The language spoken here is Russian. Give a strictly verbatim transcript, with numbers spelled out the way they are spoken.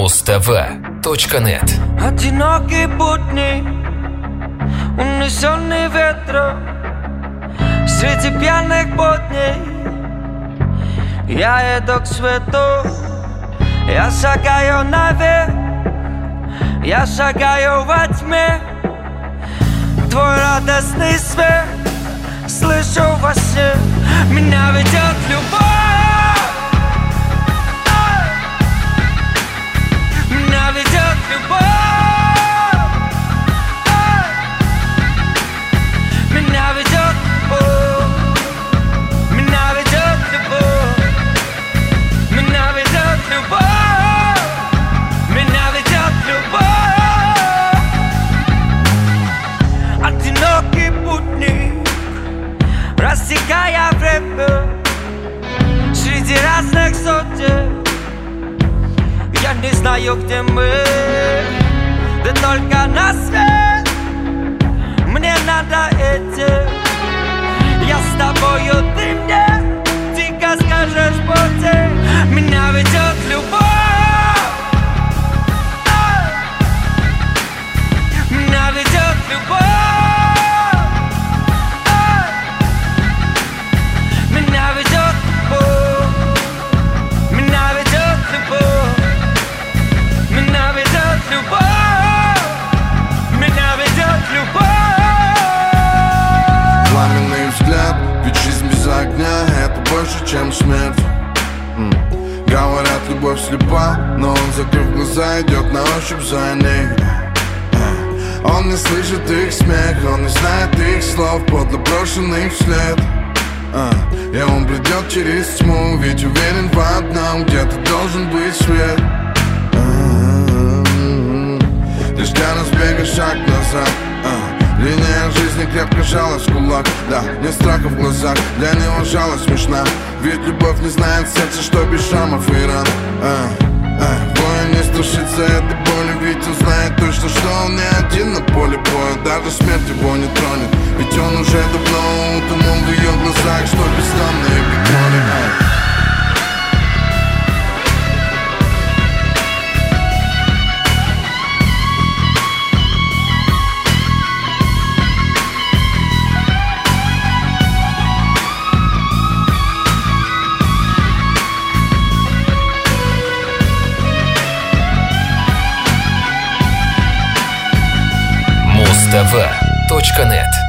муз тэ вэ точка нет. Одинокие будни, унесенные ветром, среди пьяных будней я иду к свету. Я шагаю наверх, я шагаю во тьме. Твой радостный смех слышу во сне. Меня ведет любовь, меня ведет любовь, меня ведет любовь, меня ведет любовь, меня ведет любовь, меня ведет любовь. Одинокий путник, рассекая время среди разных сотен. Я не знаю, где мы, да только на свет мне надо идти. Я с тобою, ты мне тихо скажешь пути. Меня ведет любовь, меня ведет любовь, меня ведет любовь, меня ведет любовь, меня ведет любовь, меня ведет любовь. Пламенный взгляд, ведь жизнь без огня — это больше, чем смерть. М. Говорят, любовь слепа, но он, закрыв глаза, идет на ощупь за ней. Э. Он не слышит их смех, он не знает их слов, подло брошенных вслед. Э. И он придет через тьму, ведь уверен в одном, где-то должен быть свет. Лишь для разбега шаг назад. а. Линия жизни крепко жалась в кулак. Да, нет страха в глазах, для него жалость смешна. Ведь любовь не знает сердца, что без шрамов и ран. а. а. Воин не страшится этой боли, ведь он знает точно, что он не один на поле боя. Даже смерть его не тронет, ведь он уже давно утонул в ее глазах, что бесславные петроли. а. муз тэ вэ точка нет.